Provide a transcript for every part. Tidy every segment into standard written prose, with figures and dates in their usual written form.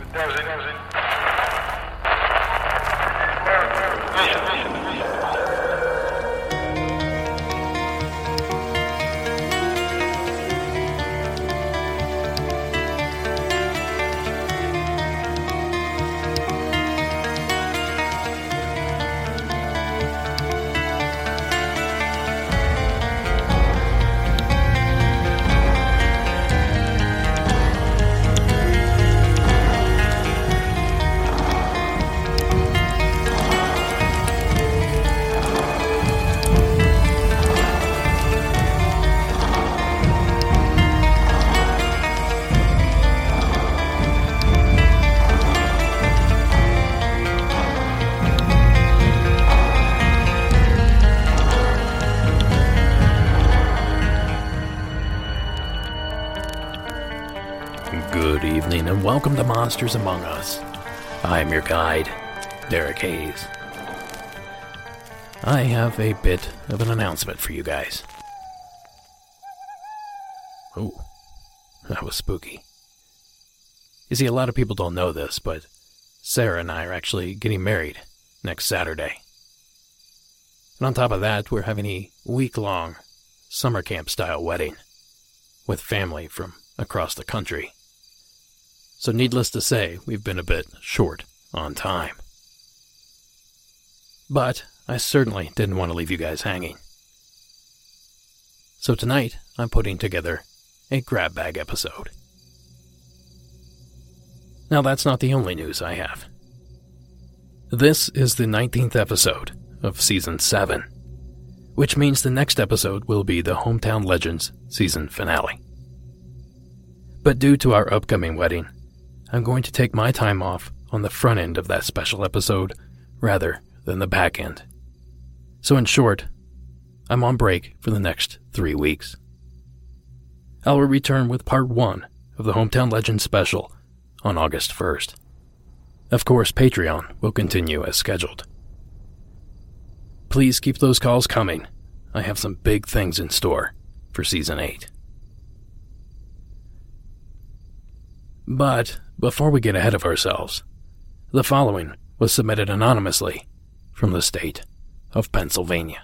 Good evening and welcome to Monsters Among Us. I am your guide, Derek Hayes. I have a bit of an announcement for you guys. Oh, that was spooky. You see, a lot of people don't know this, but Sarah and I are actually getting married next Saturday. And on top of that, we're having a week-long summer camp-style wedding with family from across the country. So needless to say, we've been a bit short on time. But I certainly didn't want to leave you guys hanging. So tonight, I'm putting together a grab bag episode. Now that's not the only news I have. This is the 19th episode of Season 7, which means the next episode will be the Hometown Legends season finale. But due to our upcoming wedding, I'm going to take my time off on the front end of that special episode rather than the back end. So in short, I'm on break for the next 3 weeks. I will return with part 1 of the Hometown Legends special on August 1st. Of course, Patreon will continue as scheduled. Please keep those calls coming. I have some big things in store for Season 8. But before we get ahead of ourselves, the following was submitted anonymously from the state of Pennsylvania.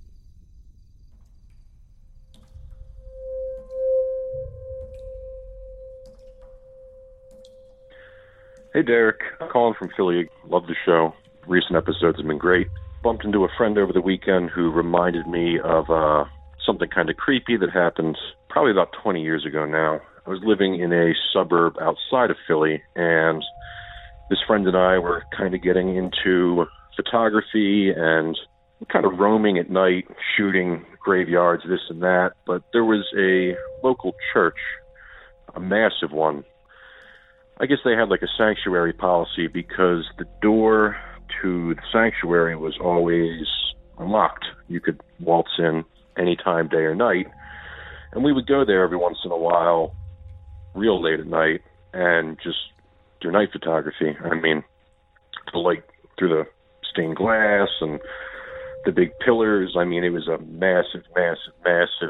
Hey Derek, I'm calling from Philly. Love the show. Recent episodes have been great. Bumped into a friend over the weekend who reminded me of something kind of creepy that happened probably about 20 years ago now. I was living in a suburb outside of Philly, and this friend and I were kind of getting into photography and kind of roaming at night, shooting graveyards, this and that. But there was a local church, a massive one. I guess they had like a sanctuary policy because the door to the sanctuary was always unlocked. You could waltz in anytime, day or night. And we would go there every once in a while, real late at night, and just do night photography. I mean, the light through the stained glass and the big pillars. I mean, it was a massive, massive, massive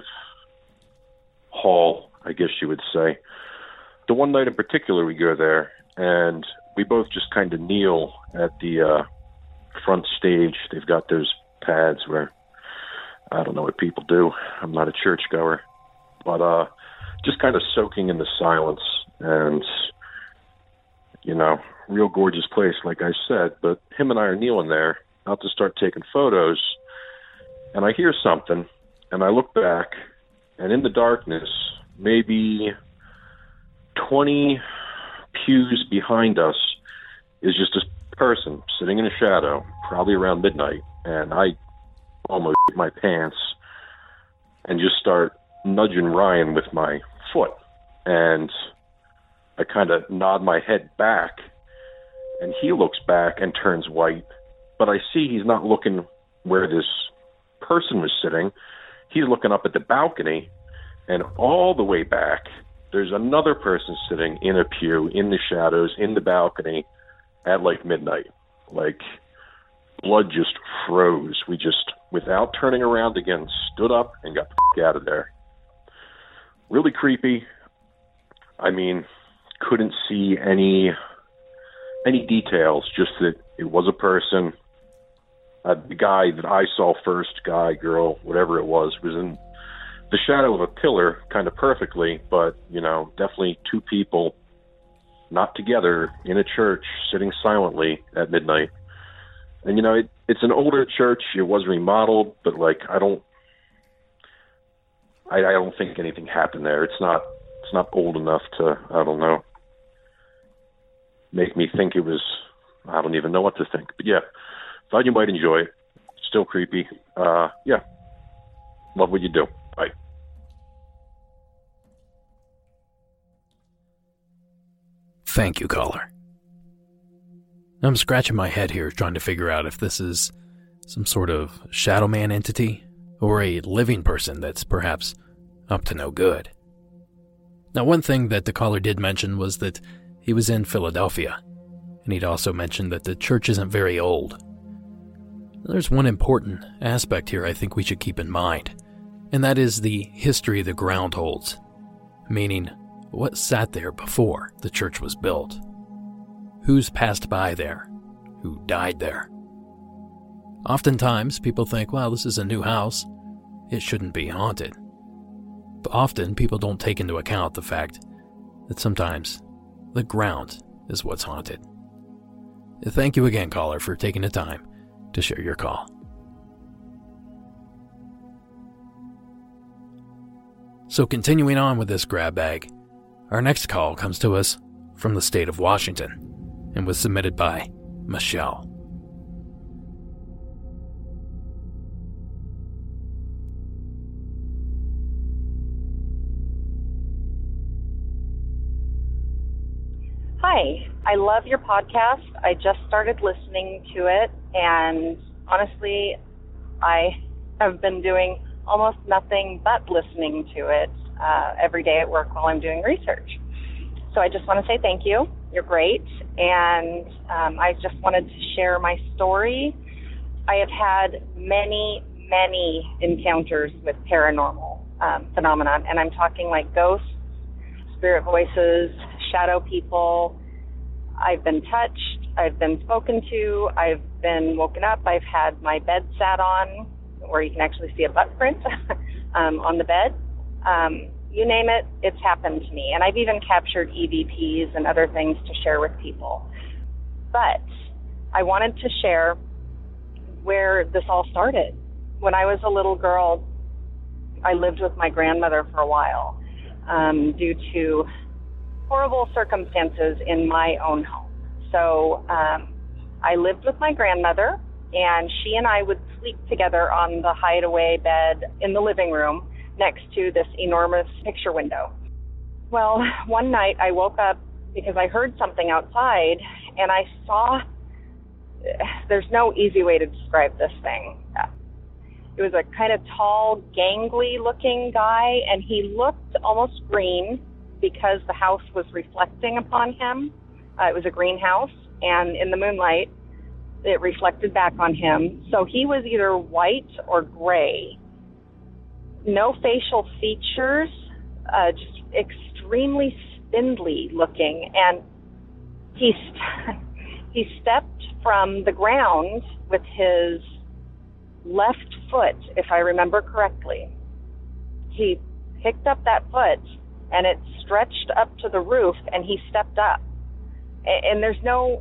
hall, I guess you would say. The one night in particular, we go there, and we both just kind of kneel at the front stage. They've got those pads where, I don't know what people do. I'm not a churchgoer. But just kind of soaking in the silence, and, you know, real gorgeous place, like I said. But him and I are kneeling there, about to start taking photos, and I hear something, and I look back, and in the darkness, maybe 20 pews behind us is just this person sitting in a shadow, probably around midnight, and I almost shit my pants and just start nudging Ryan with my foot, and I kind of nod my head back, and he looks back and turns white, but I see he's not looking where this person was sitting. He's looking up at the balcony, and all the way back there's another person sitting in a pew in the shadows in the balcony at like midnight. Like, blood just froze. We just, without turning around again, stood up and got the f*** out of there. Really creepy. I mean, couldn't see any any details, just that it was a person. The guy that I saw first, guy, girl, whatever it was in the shadow of a pillar kind of perfectly, but, definitely two people not together in a church sitting silently at midnight. And, it's an older church. It was remodeled, but, I don't think anything happened there. It's not old enough to, I don't know, make me think it was, I don't even know what to think. But yeah, thought you might enjoy it. Still creepy. Yeah. Love what you do. Bye. Thank you, caller. I'm scratching my head here trying to figure out if this is some sort of shadow man entity or a living person that's perhaps up to no good. Now, one thing that the caller did mention was that he was in Philadelphia, and he'd also mentioned that the church isn't very old. There's one important aspect here I think we should keep in mind, and that is the history the ground holds, meaning what sat there before the church was built. Who's passed by there? Who died there? Oftentimes, people think, well, this is a new house. It shouldn't be haunted. But often, people don't take into account the fact that sometimes the ground is what's haunted. Thank you again, caller, for taking the time to share your call. So continuing on with this grab bag, our next call comes to us from the state of Washington and was submitted by Michelle. Hi, I love your podcast. I just started listening to it, and honestly, I have been doing almost nothing but listening to it every day at work while I'm doing research. So I just want to say thank you. You're great, and I just wanted to share my story. I have had many encounters with paranormal phenomenon, and I'm talking like ghosts, spirit voices, shadow people. I've been touched, I've been spoken to, I've been woken up, I've had my bed sat on, where you can actually see a butt print on the bed. You name it, it's happened to me. And I've even captured EVPs and other things to share with people. But I wanted to share where this all started. When I was a little girl, I lived with my grandmother for a while due to horrible circumstances in my own home. So I lived with my grandmother, and she and I would sleep together on the hideaway bed in the living room next to this enormous picture window. Well, one night I woke up because I heard something outside, and I saw, there's no easy way to describe this thing. It was a kind of tall, gangly looking guy, and he looked almost green because the house was reflecting upon him. It was a greenhouse, and in the moonlight, it reflected back on him. So he was either white or gray. No facial features, just extremely spindly looking. And he stepped from the ground with his left foot, if I remember correctly. He picked up that foot, and it stretched up to the roof, and he stepped up. And there's no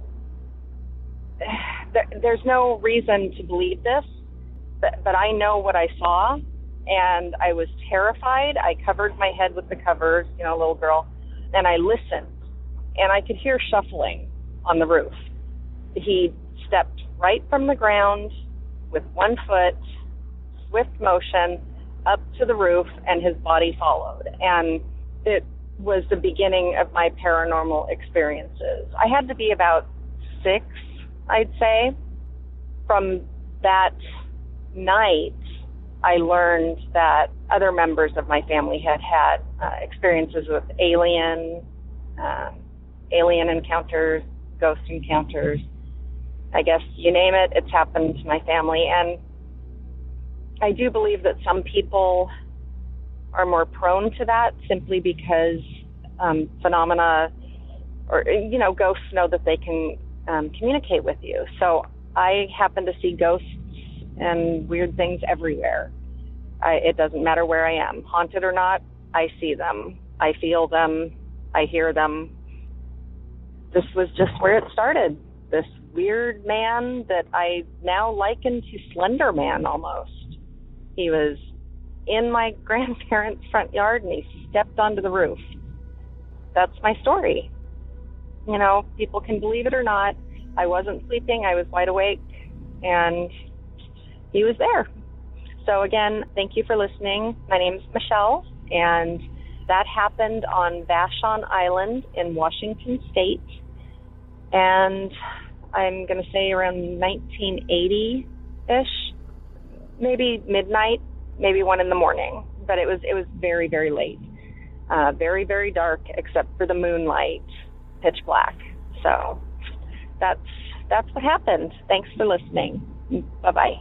reason to believe this, but I know what I saw, and I was terrified. I covered my head with the covers, little girl, and I listened, and I could hear shuffling on the roof. He stepped right from the ground with one foot, swift motion, up to the roof, and his body followed. And it was the beginning of my paranormal experiences. I had to be about 6, I'd say. From that night, I learned that other members of my family had experiences with alien encounters, ghost encounters. I guess you name it, it's happened to my family. And I do believe that some people are more prone to that simply because phenomena or, ghosts know that they can communicate with you. So I happen to see ghosts and weird things everywhere. It doesn't matter where I am, haunted or not, I see them, I feel them, I hear them. This was just where it started. This weird man that I now liken to Slender Man almost. He was in my grandparents' front yard and he stepped onto the roof. That's my story. You know, people can believe it or not. I wasn't sleeping, I was wide awake, and he was there. So again, thank you for listening. My name's Michelle, and that happened on Vashon Island in Washington State. And I'm going to say around 1980-ish, maybe midnight, maybe 1 a.m. But it was very, very late. Very, very dark, except for the moonlight, pitch black. So that's what happened. Thanks for listening. Bye-bye.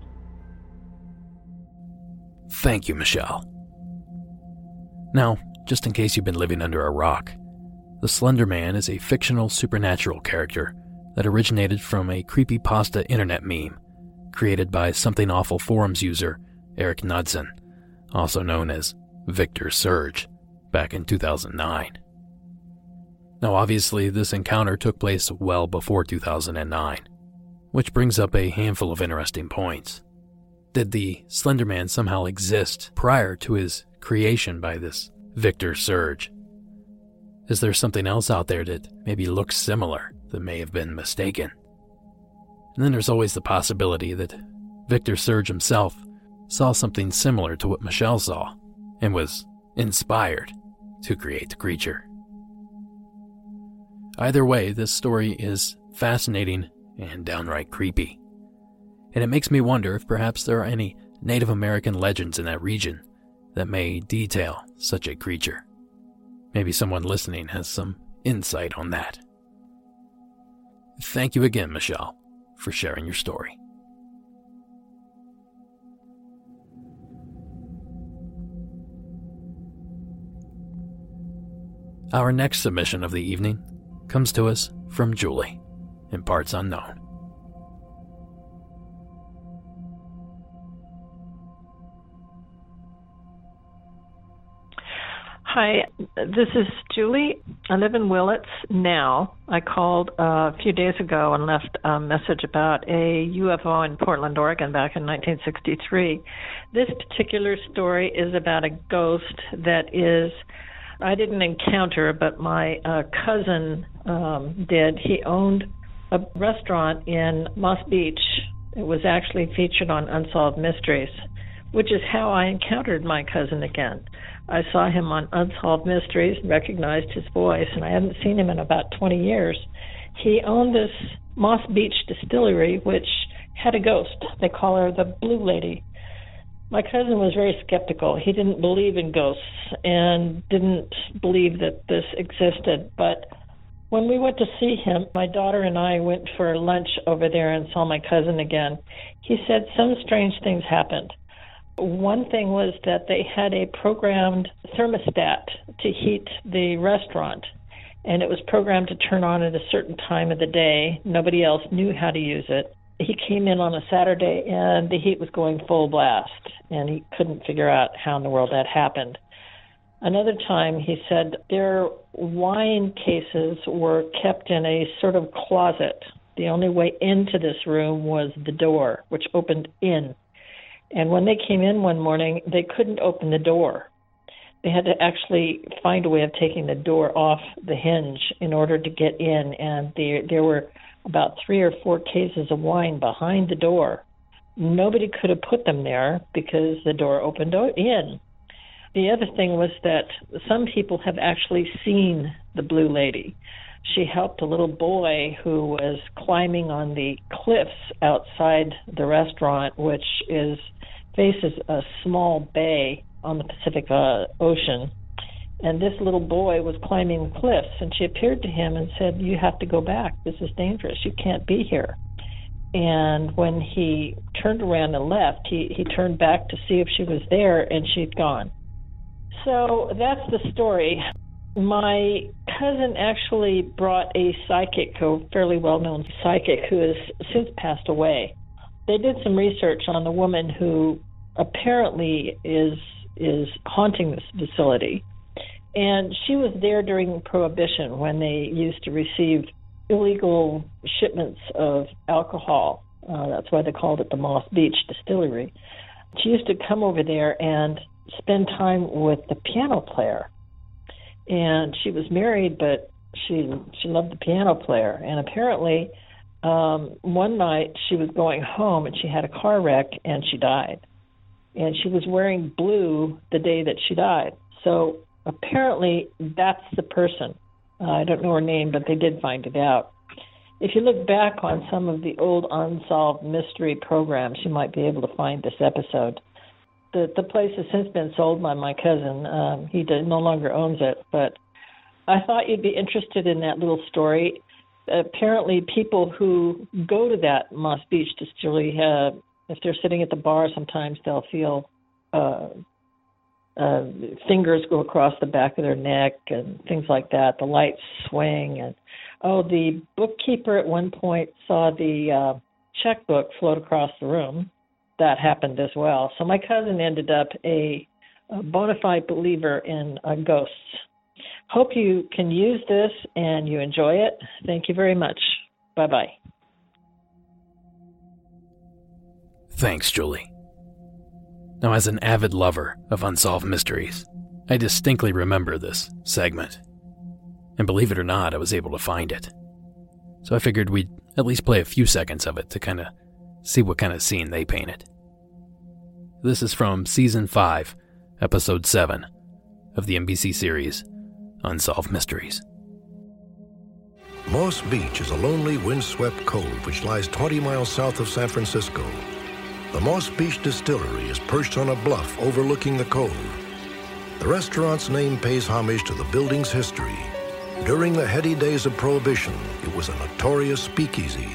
Thank you, Michelle. Now, just in case you've been living under a rock, the Slender Man is a fictional supernatural character that originated from a creepypasta internet meme created by Something Awful forums user Eric Knudsen, also known as Victor Surge, back in 2009. Now, obviously, this encounter took place well before 2009, which brings up a handful of interesting points. Did the Slender Man somehow exist prior to his creation by this Victor Surge? Is there something else out there that maybe looks similar that may have been mistaken? And then there's always the possibility that Victor Surge himself saw something similar to what Michelle saw and was inspired to create the creature. Either way, this story is fascinating and downright creepy. And it makes me wonder if perhaps there are any Native American legends in that region that may detail such a creature. Maybe someone listening has some insight on that. Thank you again, Michelle, for sharing your story. Our next submission of the evening comes to us from Julie, in parts unknown. Hi, this is Julie. I live in Willits now. I called a few days ago and left a message about a UFO in Portland, Oregon back in 1963. This particular story is about a ghost that I didn't encounter, but my cousin did. He owned a restaurant in Moss Beach. It was actually featured on Unsolved Mysteries, which is how I encountered my cousin again. I saw him on Unsolved Mysteries and recognized his voice, and I hadn't seen him in about 20 years. He owned this Moss Beach distillery, which had a ghost. They call her the Blue Lady. My cousin was very skeptical. He didn't believe in ghosts and didn't believe that this existed. But when we went to see him, my daughter and I went for lunch over there and saw my cousin again. He said some strange things happened. One thing was that they had a programmed thermostat to heat the restaurant, and it was programmed to turn on at a certain time of the day. Nobody else knew how to use it. He came in on a Saturday, and the heat was going full blast, and he couldn't figure out how in the world that happened. Another time, he said their wine cases were kept in a sort of closet. The only way into this room was the door, which opened in. And when they came in one morning, they couldn't open the door. They had to actually find a way of taking the door off the hinge in order to get in, and there were about 3 or 4 cases of wine behind the door. Nobody could have put them there because the door opened in. The other thing was that some people have actually seen the Blue Lady. She helped a little boy who was climbing on the cliffs outside the restaurant, which faces a small bay on the Pacific Ocean. And this little boy was climbing the cliffs, and she appeared to him and said, "You have to go back. This is dangerous. You can't be here." And when he turned around and left, he turned back to see if she was there, and she'd gone. So that's the story. My cousin actually brought a psychic, a fairly well-known psychic who has since passed away. They did some research on the woman who apparently is haunting this facility. And she was there during Prohibition when they used to receive illegal shipments of alcohol. That's why they called it the Moss Beach Distillery. She used to come over there and spend time with the piano player. And she was married, but she loved the piano player. And apparently, one night she was going home and she had a car wreck and she died. And she was wearing blue the day that she died. So apparently that's the person. I don't know her name, but they did find it out. If you look back on some of the old unsolved mystery programs, you might be able to find this episode. The place has since been sold by my cousin. He no longer owns it, but I thought you'd be interested in that little story. Apparently, people who go to that Moss Beach Distillery, if they're sitting at the bar, sometimes they'll feel fingers go across the back of their neck and things like that. The lights swing. And the bookkeeper at one point saw the checkbook float across the room. That happened as well. So my cousin ended up a bona fide believer in ghosts. Hope you can use this and you enjoy it. Thank you very much. Bye-bye. Thanks, Julie. Now, as an avid lover of unsolved mysteries, I distinctly remember this segment. And believe it or not, I was able to find it. So I figured we'd at least play a few seconds of it to kind of see what kind of scene they painted. This is from Season 5, Episode 7 of the NBC series Unsolved Mysteries. Moss Beach is a lonely, windswept cove which lies 20 miles south of San Francisco. The Moss Beach Distillery is perched on a bluff overlooking the cove. The restaurant's name pays homage to the building's history. During the heady days of Prohibition, it was a notorious speakeasy.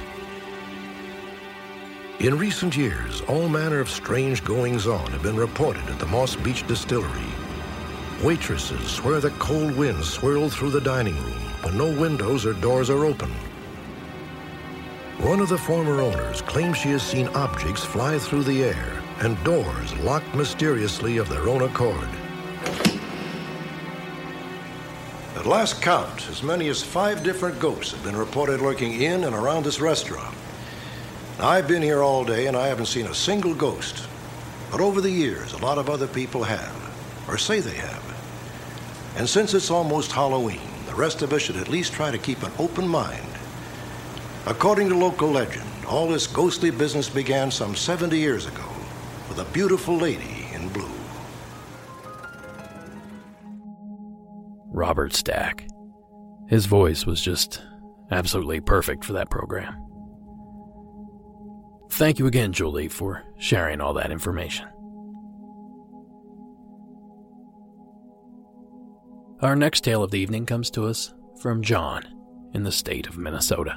In recent years, all manner of strange goings-on have been reported at the Moss Beach Distillery. Waitresses swear that cold winds swirl through the dining room when no windows or doors are open. One of the former owners claims she has seen objects fly through the air and doors locked mysteriously of their own accord. At last count, as many as 5 different ghosts have been reported lurking in and around this restaurant. I've been here all day and I haven't seen a single ghost. But over the years, a lot of other people have, or say they have. And since it's almost Halloween, the rest of us should at least try to keep an open mind. According to local legend, all this ghostly business began some 70 years ago with a beautiful lady in blue. Robert Stack. His voice was just absolutely perfect for that program. Thank you again, Julie, for sharing all that information. Our next tale of the evening comes to us from John in the state of Minnesota.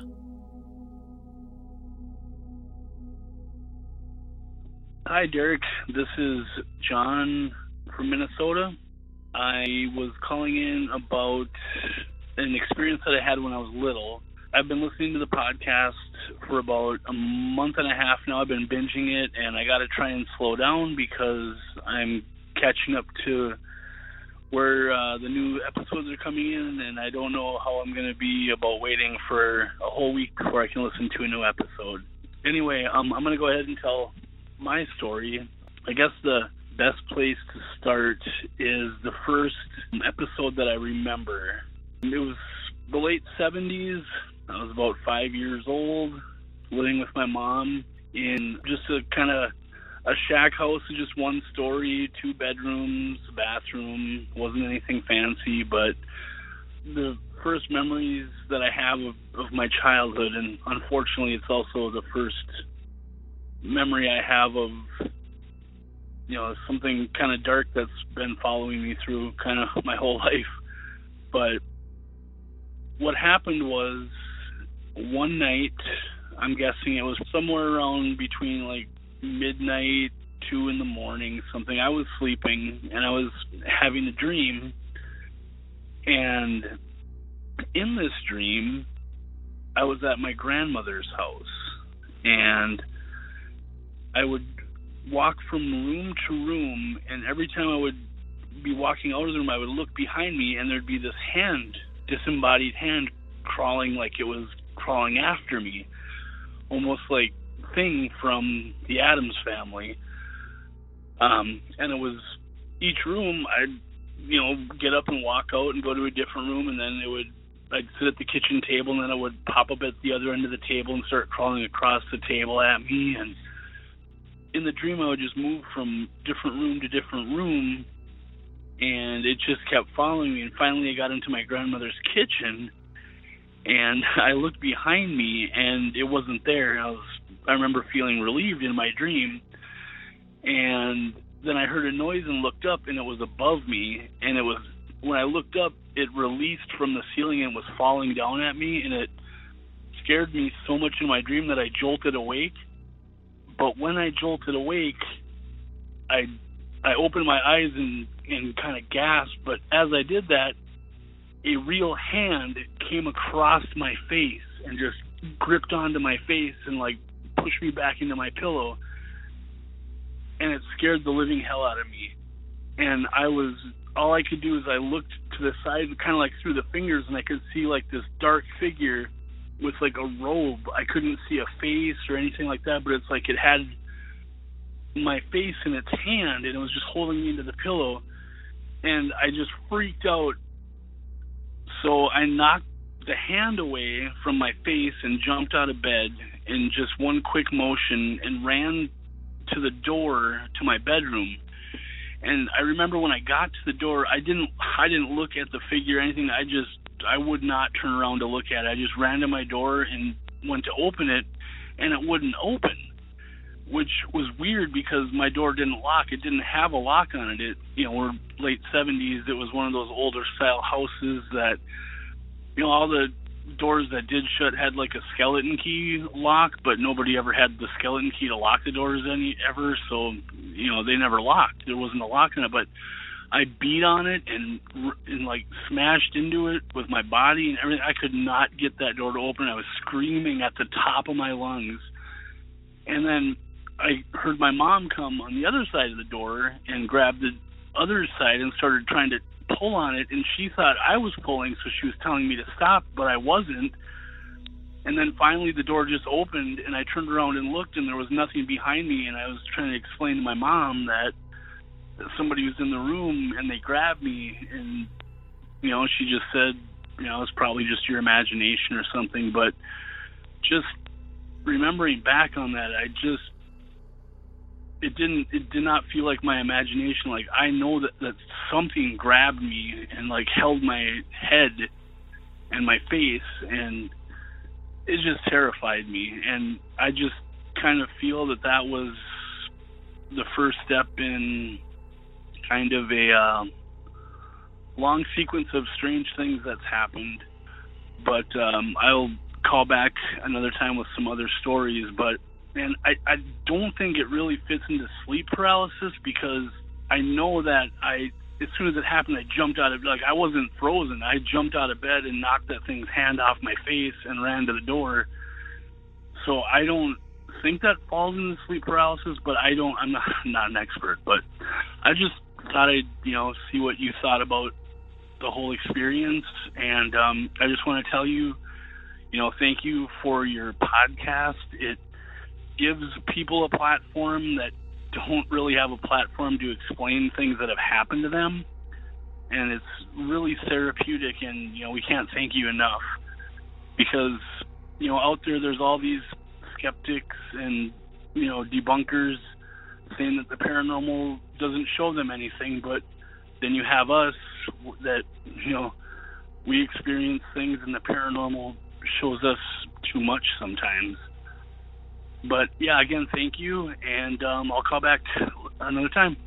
Hi, Derek. This is John from Minnesota. I was calling in about an experience that I had when I was little. I've been listening to the podcast for about a month and a half now. I've been binging it, and I got to try and slow down because I'm catching up to where the new episodes are coming in, and I don't know how I'm going to be about waiting for a whole week before I can listen to a new episode. Anyway, I'm going to go ahead and tell my story. I guess the best place to start is the first episode that I remember. It was the late 70s. I was about 5 years old, living with my mom in just a kind of a shack house, just one story, 2 bedrooms, bathroom. Wasn't anything fancy, but the first memories that I have of my childhood, and unfortunately it's also the first memory I have of, something kind of dark that's been following me through kind of my whole life. But what happened was, one night, I'm guessing it was somewhere around between like midnight, 2 in the morning, something. I was sleeping and I was having a dream, And in this dream, I was at my grandmother's house, and I would walk from room to room, and every time I would be walking out of the room, I would look behind me, and there'd be this hand, disembodied hand, crawling like it was crawling after me, almost like Thing from the Addams Family. And it was each room, I'd get up and walk out and go to a different room, and then I'd sit at the kitchen table, and then it would pop up at the other end of the table and start crawling across the table at me. And in the dream, I would just move from different room to different room, and it just kept following me. And finally, I got into my grandmother's kitchen, and I looked behind me, and it wasn't there. I remember feeling relieved in my dream, and then I heard a noise and looked up, and it was above me, and when I looked up, it released from the ceiling and was falling down at me, and it scared me so much in my dream that I jolted awake. But when I jolted awake, I opened my eyes and kind of gasped, but as I did that, a real hand came across my face and just gripped onto my face and like pushed me back into my pillow, and it scared the living hell out of me. And all I could do is I looked to the side, kind of like through the fingers, and I could see like this dark figure with like a robe. I couldn't see a face or anything like that, but it's like it had my face in its hand, and it was just holding me into the pillow, and I just freaked out. So I knocked the hand away from my face and jumped out of bed in just one quick motion and ran to the door to my bedroom. And I remember when I got to the door, I didn't look at the figure or anything. I would not turn around to look at it. I just ran to my door and went to open it, and it wouldn't open, which was weird because my door didn't lock. It didn't have a lock on it. We're late 70s. It was one of those older style houses that, all the doors that did shut had like a skeleton key lock, but nobody ever had the skeleton key to lock the doors ever. So, they never locked. There wasn't a lock on it, but I beat on it and like smashed into it with my body and everything. I could not get that door to open. I was screaming at the top of my lungs. And then I heard my mom come on the other side of the door and grab the other side and started trying to pull on it, and she thought I was pulling, so she was telling me to stop, but I wasn't. And then finally the door just opened, and I turned around and looked, and there was nothing behind me, and I was trying to explain to my mom that somebody was in the room, and they grabbed me, and, she just said, it's probably just your imagination or something. But just remembering back on that, it did not feel like my imagination. Like, I know that something grabbed me and like held my head and my face, and it just terrified me. And I just kind of feel that was the first step in kind of a long sequence of strange things that's happened. But I'll call back another time with some other stories. And I don't think it really fits into sleep paralysis, because I know that as soon as it happened, I jumped out of, like, I wasn't frozen. I jumped out of bed and knocked that thing's hand off my face and ran to the door. So I don't think that falls into sleep paralysis, but I'm not an expert. But I just thought I'd, see what you thought about the whole experience. And I just want to tell you, thank you for your podcast. It gives people a platform that don't really have a platform to explain things that have happened to them, and it's really therapeutic, and we can't thank you enough, because out there's all these skeptics and debunkers saying that the paranormal doesn't show them anything, but then you have us that we experience things, and the paranormal shows us too much sometimes. But yeah, again, thank you, and I'll call back another time.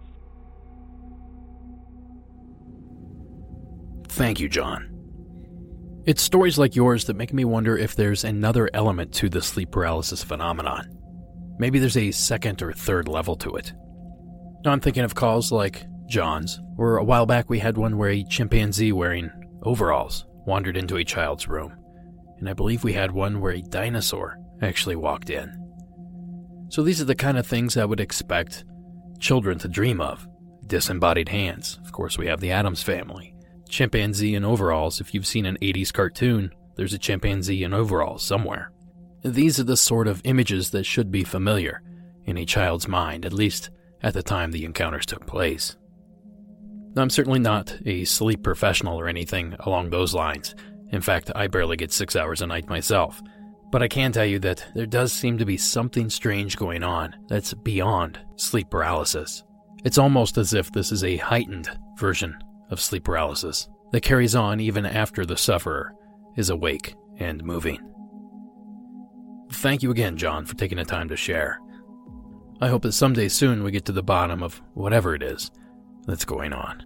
Thank you, John. It's stories like yours that make me wonder if there's another element to the sleep paralysis phenomenon. Maybe there's a second or third level to it. Now I'm thinking of calls like John's, or a while back we had one where a chimpanzee wearing overalls wandered into a child's room, and I believe we had one where a dinosaur actually walked in. So these are the kind of things I would expect children to dream of. Disembodied hands. Of course, we have the Addams Family. Chimpanzee in overalls. If you've seen an 80s cartoon, there's a chimpanzee in overalls somewhere. These are the sort of images that should be familiar in a child's mind, at least at the time the encounters took place. Now, I'm certainly not a sleep professional or anything along those lines. In fact, I barely get 6 hours a night myself. But I can tell you that there does seem to be something strange going on that's beyond sleep paralysis. It's almost as if this is a heightened version of sleep paralysis that carries on even after the sufferer is awake and moving. Thank you again, John, for taking the time to share. I hope that someday soon we get to the bottom of whatever it is that's going on.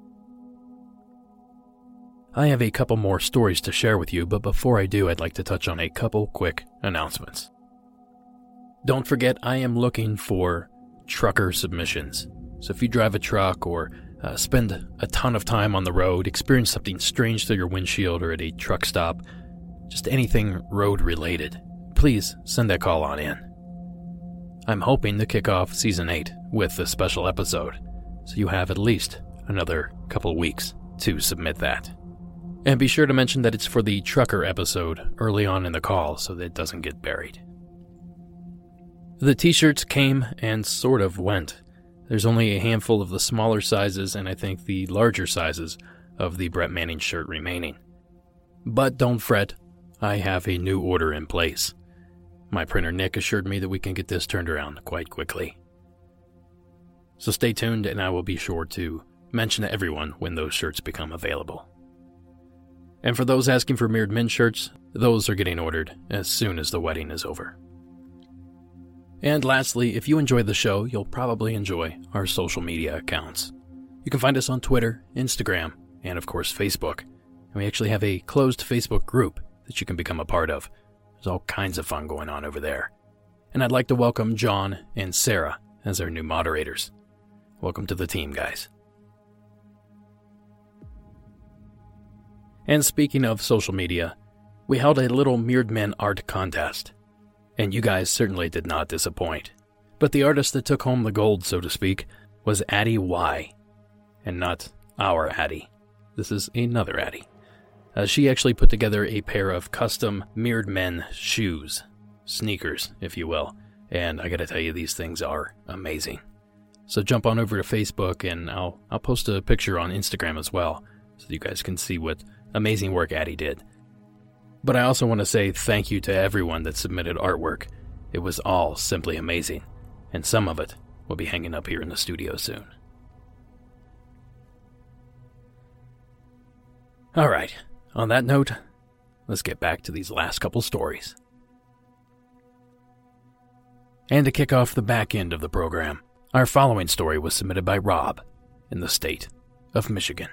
I have a couple more stories to share with you, but before I do, I'd like to touch on a couple quick announcements. Don't forget, I am looking for trucker submissions. So if you drive a truck or spend a ton of time on the road, experience something strange through your windshield or at a truck stop, just anything road related, please send that call on in. I'm hoping to kick off Season 8 with a special episode, so you have at least another couple weeks to submit that. And be sure to mention that it's for the trucker episode early on in the call so that it doesn't get buried. The t-shirts came and sort of went. There's only a handful of the smaller sizes and I think the larger sizes of the Brett Manning shirt remaining. But don't fret, I have a new order in place. My printer Nick assured me that we can get this turned around quite quickly. So stay tuned and I will be sure to mention to everyone when those shirts become available. And for those asking for Mirrored Men shirts, those are getting ordered as soon as the wedding is over. And lastly, if you enjoy the show, you'll probably enjoy our social media accounts. You can find us on Twitter, Instagram, and of course Facebook. And we actually have a closed Facebook group that you can become a part of. There's all kinds of fun going on over there. And I'd like to welcome John and Sarah as our new moderators. Welcome to the team, guys. And speaking of social media, we held a little Mirrored Men art contest. And you guys certainly did not disappoint. But the artist that took home the gold, so to speak, was Addie Y. And not our Addie. This is another Addie. She actually put together a pair of custom Mirrored Men shoes. Sneakers, if you will. And I gotta tell you, these things are amazing. So jump on over to Facebook and I'll post a picture on Instagram as well, so you guys can see what amazing work Addie did. But I also want to say thank you to everyone that submitted artwork. It was all simply amazing, and some of it will be hanging up here in the studio soon. Alright, on that note, let's get back to these last couple stories. And to kick off the back end of the program, our following story was submitted by Rob in the state of Michigan.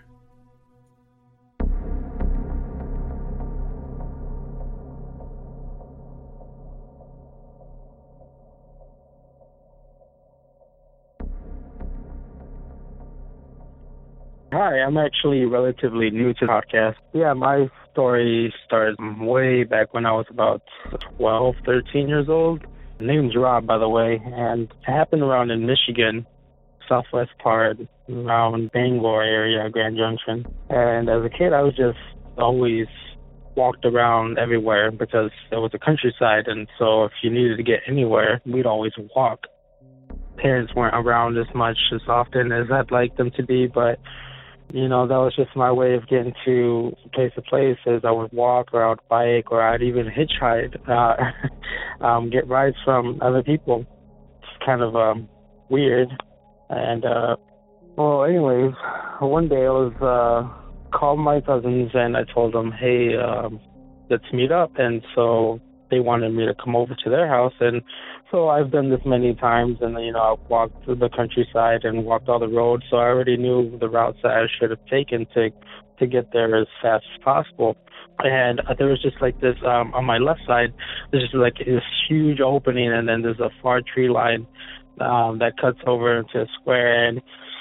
Hi, I'm actually relatively new to the podcast. Yeah, my story started way back when I was about 12, 13 years old. My name's Rob, by the way, and it happened around in Michigan, southwest part, around Bangor area, Grand Junction. And as a kid, I was just always walked around everywhere because it was a countryside, and so if you needed to get anywhere, we'd always walk. Parents weren't around as much as often as I'd like them to be, but you know, that was just my way of getting to place to place, as I would walk or I would bike or I'd even hitchhike, get rides from other people. It's kind of weird. And, well, anyways, one day I was called my cousins and I told them, hey, let's meet up. And so they wanted me to come over to their house. And so I've done this many times, and, you know, I've walked through the countryside and walked all the roads, so I already knew the routes that I should have taken to get there as fast as possible. And there was just like this, on my left side, there's just like this huge opening, and then there's a far tree line that cuts over into a square. And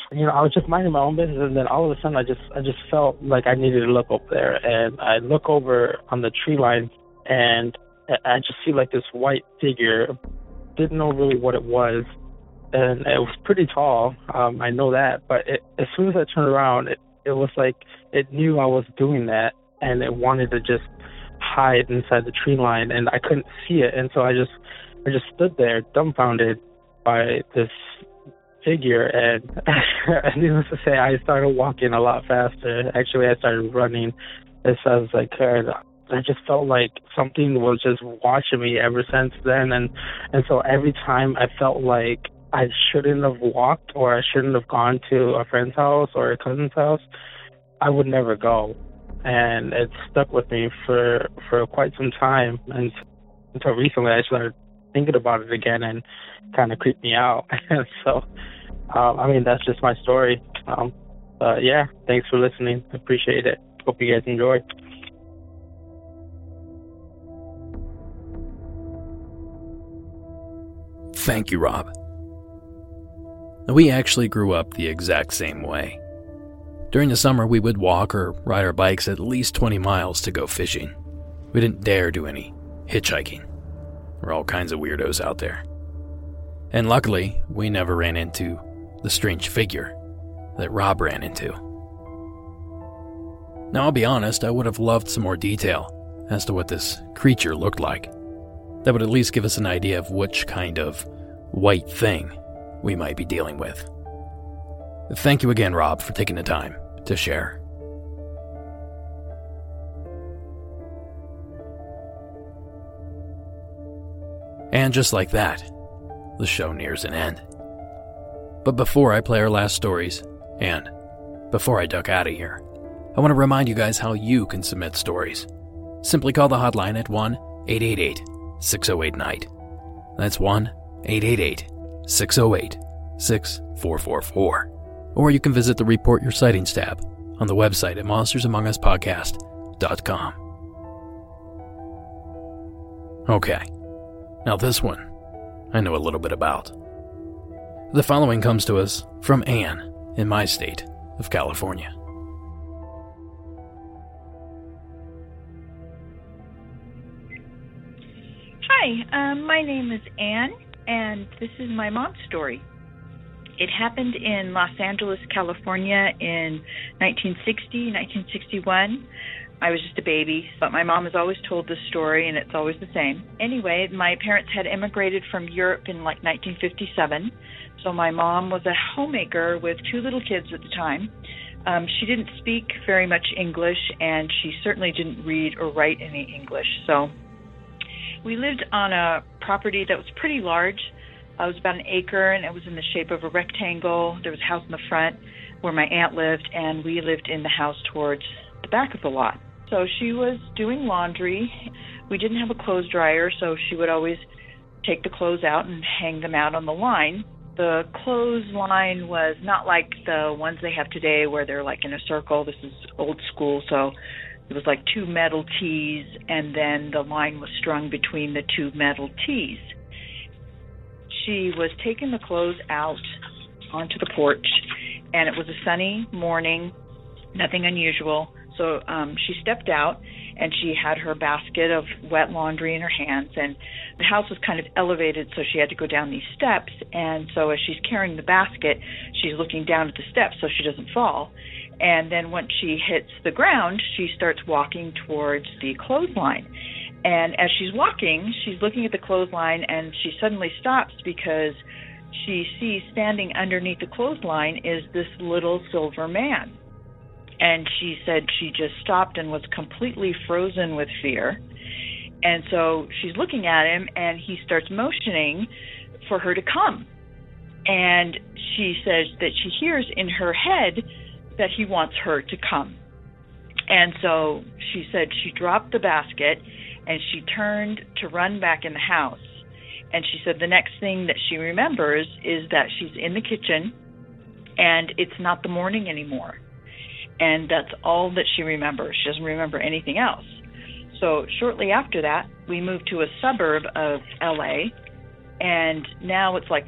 I was just minding my own business, and then all of a sudden I just felt like I needed to look over there, and I look over on the tree line, and I just see like this white figure. Didn't know really what it was, and it was pretty tall. I know that, but as soon as I turned around, it was like it knew I was doing that, and it wanted to just hide inside the tree line, and I couldn't see it, and so I just stood there dumbfounded by this figure, and needless to say, I started walking a lot faster. Actually, I started running as fast as I could. I just felt like something was just watching me ever since then, and so every time I felt like I shouldn't have walked or I shouldn't have gone to a friend's house or a cousin's house, I would never go. And it stuck with me for quite some time, and until recently I started thinking about it again and kind of creeped me out. So, that's just my story. Yeah, thanks for listening. I appreciate it. Hope you guys enjoy. Thank you, Rob. We actually grew up the exact same way. During the summer, we would walk or ride our bikes at least 20 miles to go fishing. We didn't dare do any hitchhiking. There were all kinds of weirdos out there. And luckily, we never ran into the strange figure that Rob ran into. Now, I'll be honest, I would have loved some more detail as to what this creature looked like. That would at least give us an idea of which kind of white thing we might be dealing with. Thank you again, Rob, for taking the time to share. And just like that, the show nears an end. But before I play our last stories, and before I duck out of here, I want to remind you guys how you can submit stories. Simply call the hotline at 1-888-608-NIGHT. That's 1-888-608-6444. Or you can visit the Report Your Sightings tab on the website at monstersamonguspodcast.com. Okay, now this one I know a little bit about. The following comes to us from Anne in my state of California. Hi, my name is Anne, and this is my mom's story. It happened in Los Angeles, California in 1960, 1961. I was just a baby, but my mom has always told this story, and it's always the same. Anyway, my parents had immigrated from Europe in 1957, so my mom was a homemaker with two little kids at the time. She didn't speak very much English, and she certainly didn't read or write any English. So we lived on a property that was pretty large. It was about an acre, and it was in the shape of a rectangle. There was a house in the front where my aunt lived, and we lived in the house towards the back of the lot. So she was doing laundry. We didn't have a clothes dryer, so she would always take the clothes out and hang them out on the line. The clothes line was not like the ones they have today where they're like in a circle. This is old school, so it was like two metal T's, and then the line was strung between the two metal T's. She was taking the clothes out onto the porch, and it was a sunny morning, nothing unusual. So she stepped out, and she had her basket of wet laundry in her hands, and the house was kind of elevated, so she had to go down these steps. And so as she's carrying the basket, she's looking down at the steps so she doesn't fall. And then once she hits the ground, she starts walking towards the clothesline. And as she's walking, she's looking at the clothesline, and she suddenly stops because she sees standing underneath the clothesline is this little silver man. And she said she just stopped and was completely frozen with fear. And so she's looking at him, and he starts motioning for her to come. And she says that she hears in her head that he wants her to come. And so she said she dropped the basket, and she turned to run back in the house. And she said the next thing that she remembers is that she's in the kitchen, and it's not the morning anymore. And that's all that she remembers. She doesn't remember anything else. So shortly after that, we moved to a suburb of LA, and now it's like the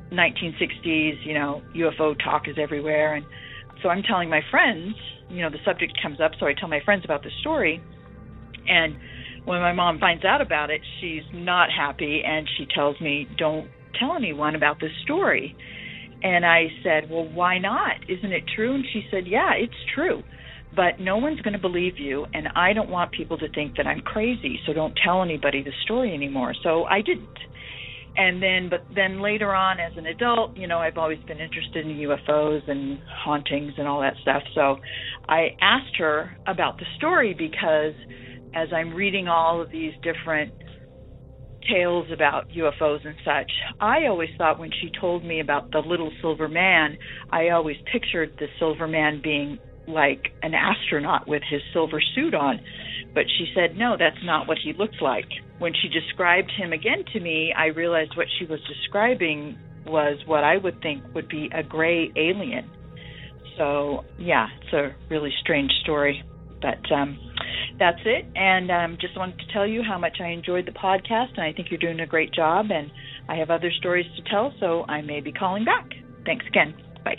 1960s, UFO talk is everywhere. And so I'm telling my friends, the subject comes up, so I tell my friends about the story. And when my mom finds out about it, she's not happy, and she tells me, don't tell anyone about this story. And I said, well, why not? Isn't it true? And she said, yeah, it's true, but no one's going to believe you, and I don't want people to think that I'm crazy, so don't tell anybody the story anymore. So I didn't. But then later on as an adult, I've always been interested in UFOs and hauntings and all that stuff. So I asked her about the story because as I'm reading all of these different tales about UFOs and such, I always thought when she told me about the little silver man, I always pictured the silver man being like an astronaut with his silver suit on. But she said, no, that's not what he looked like. When she described him again to me, I realized what she was describing was what I would think would be a gray alien. So, yeah, it's a really strange story. But that's it. And just wanted to tell you how much I enjoyed the podcast, and I think you're doing a great job. And I have other stories to tell, so I may be calling back. Thanks again. Bye.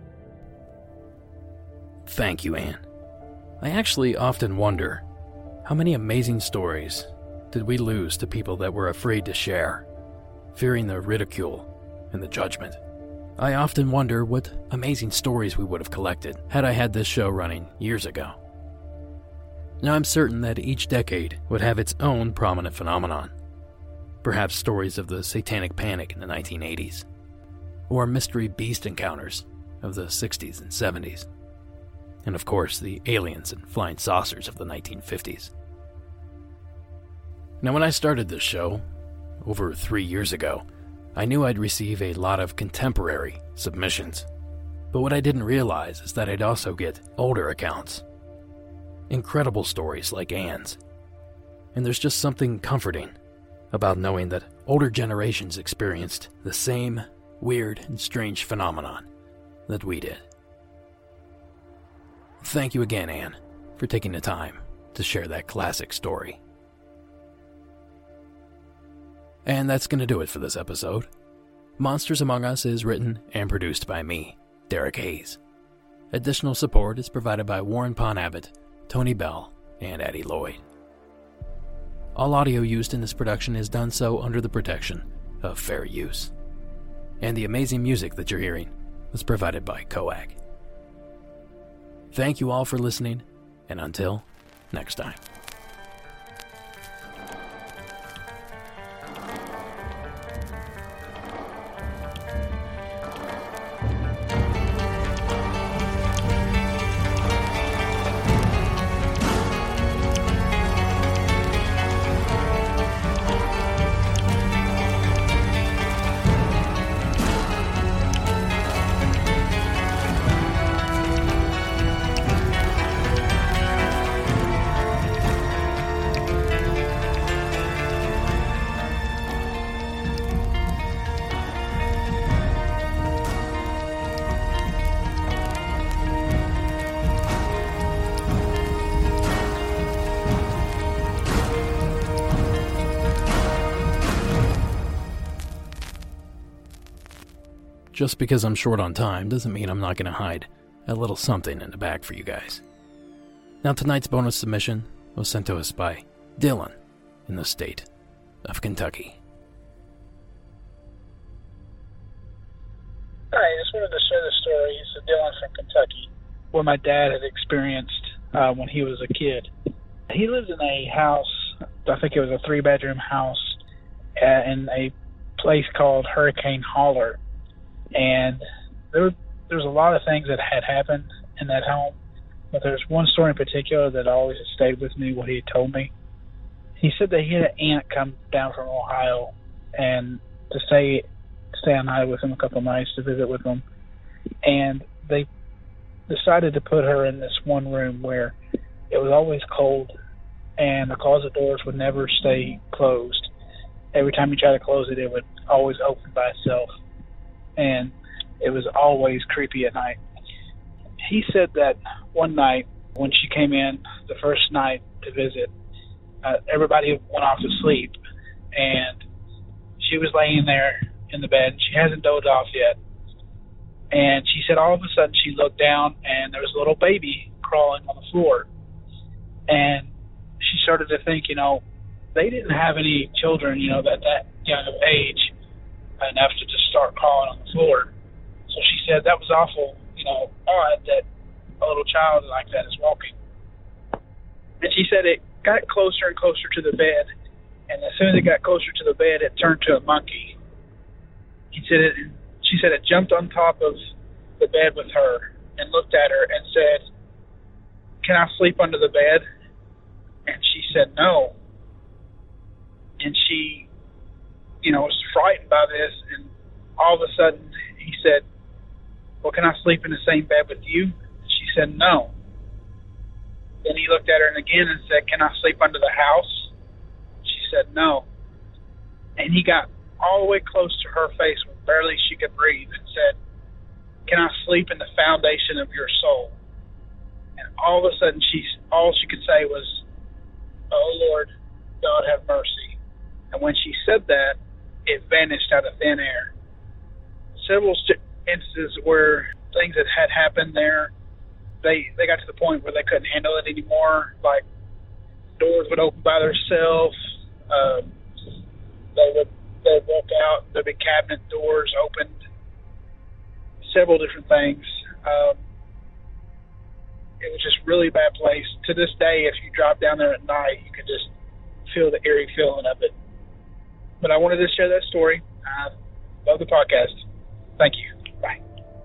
Thank you, Anne. I actually often wonder, how many amazing stories did we lose to people that were afraid to share, fearing the ridicule and the judgment? I often wonder what amazing stories we would have collected had I had this show running years ago. Now, I'm certain that each decade would have its own prominent phenomenon. Perhaps stories of the Satanic Panic in the 1980s, or mystery beast encounters of the 60s and 70s, and of course the aliens and flying saucers of the 1950s. Now, when I started this show, over 3 years ago, I knew I'd receive a lot of contemporary submissions. But what I didn't realize is that I'd also get older accounts. Incredible stories like Anne's. And there's just something comforting about knowing that older generations experienced the same weird and strange phenomenon that we did. Thank you again, Anne, for taking the time to share that classic story. And that's going to do it for this episode. Monsters Among Us is written and produced by me, Derek Hayes. Additional support is provided by Warren Pon Abbott, Tony Bell, and Addie Lloyd. All audio used in this production is done so under the protection of fair use. And the amazing music that you're hearing was provided by Coag. Thank you all for listening, and until next time. Just because I'm short on time doesn't mean I'm not going to hide a little something in the bag for you guys. Now, tonight's bonus submission was sent to us by Dylan in the state of Kentucky. Hi, I just wanted to share this story. It's Dylan from Kentucky, what my dad had experienced when he was a kid. He lived in a house, I think it was a 3-bedroom house, in a place called Hurricane Holler. And there's a lot of things that had happened in that home, but there's one story in particular that always has stayed with me, what he had told me. He said that he had an aunt come down from Ohio and to stay on night with him a couple of nights to visit with him. And they decided to put her in this one room where it was always cold and the closet doors would never stay closed. Every time you try to close it, it would always open by itself. And it was always creepy at night. He said that one night when she came in the first night to visit, everybody went off to sleep, and she was laying there in the bed. She hasn't dozed off yet. And she said all of a sudden she looked down and there was a little baby crawling on the floor. And she started to think, they didn't have any children, at that young of age enough to just start crawling on the floor. So she said that was awful, odd that a little child like that is walking. And she said it got closer and closer to the bed, and as soon as it got closer to the bed, it turned to a monkey. She said it jumped on top of the bed with her and looked at her and said, "Can I sleep under the bed?" And she said no. And she, was frightened by this, and all of a sudden he said, "Well, can I sleep in the same bed with you?" She said no. Then he looked at her again and said, "Can I sleep under the house?" She said no. And he got all the way close to her face when barely she could breathe and said, "Can I sleep in the foundation of your soul?" And all of a sudden all she could say was, "Oh Lord, God have mercy." And when she said that, it vanished out of thin air. Several instances where things that had happened there, they got to the point where they couldn't handle it anymore. Like doors would open by themselves. They would walk out. There'd be cabinet doors opened. Several different things. It was just really bad place. To this day, if you drive down there at night, you can just feel the eerie feeling of it. But I wanted to share that story. I love the podcast. Thank you. Bye.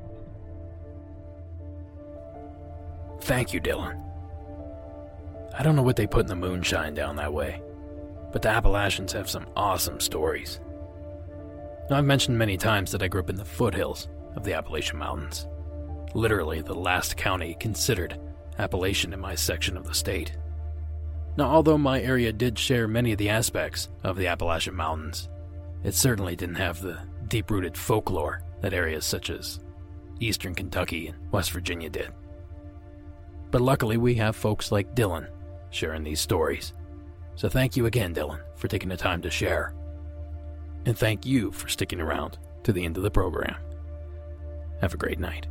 Thank you, Dylan. I don't know what they put in the moonshine down that way, but the Appalachians have some awesome stories. Now, I've mentioned many times that I grew up in the foothills of the Appalachian Mountains, literally the last county considered Appalachian in my section of the state. Now, although my area did share many of the aspects of the Appalachian Mountains, it certainly didn't have the deep-rooted folklore that areas such as eastern Kentucky and West Virginia did. But luckily, we have folks like Dylan sharing these stories. So thank you again, Dylan, for taking the time to share. And thank you for sticking around to the end of the program. Have a great night.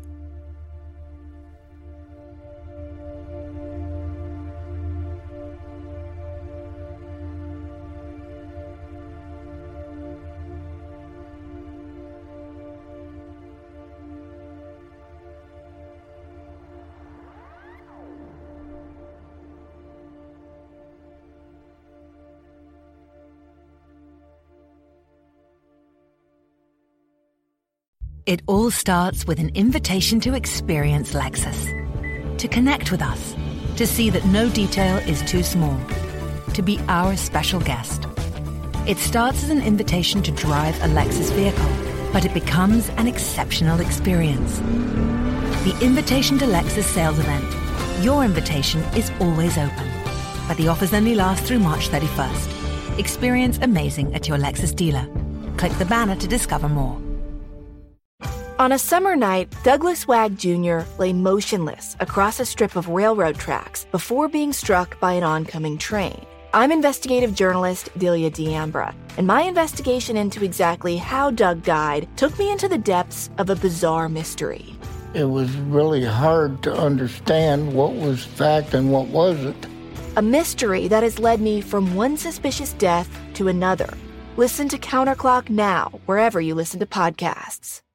It all starts with an invitation to experience Lexus. To connect with us. To see that no detail is too small. To be our special guest. It starts as an invitation to drive a Lexus vehicle, but it becomes an exceptional experience. The Invitation to Lexus sales event. Your invitation is always open, but the offers only last through March 31st. Experience amazing at your Lexus dealer. Click the banner to discover more. On a summer night, Douglas Wag Jr. lay motionless across a strip of railroad tracks before being struck by an oncoming train. I'm investigative journalist Delia D'Ambra, and my investigation into exactly how Doug died took me into the depths of a bizarre mystery. It was really hard to understand what was fact and what wasn't. A mystery that has led me from one suspicious death to another. Listen to Counterclock now, wherever you listen to podcasts.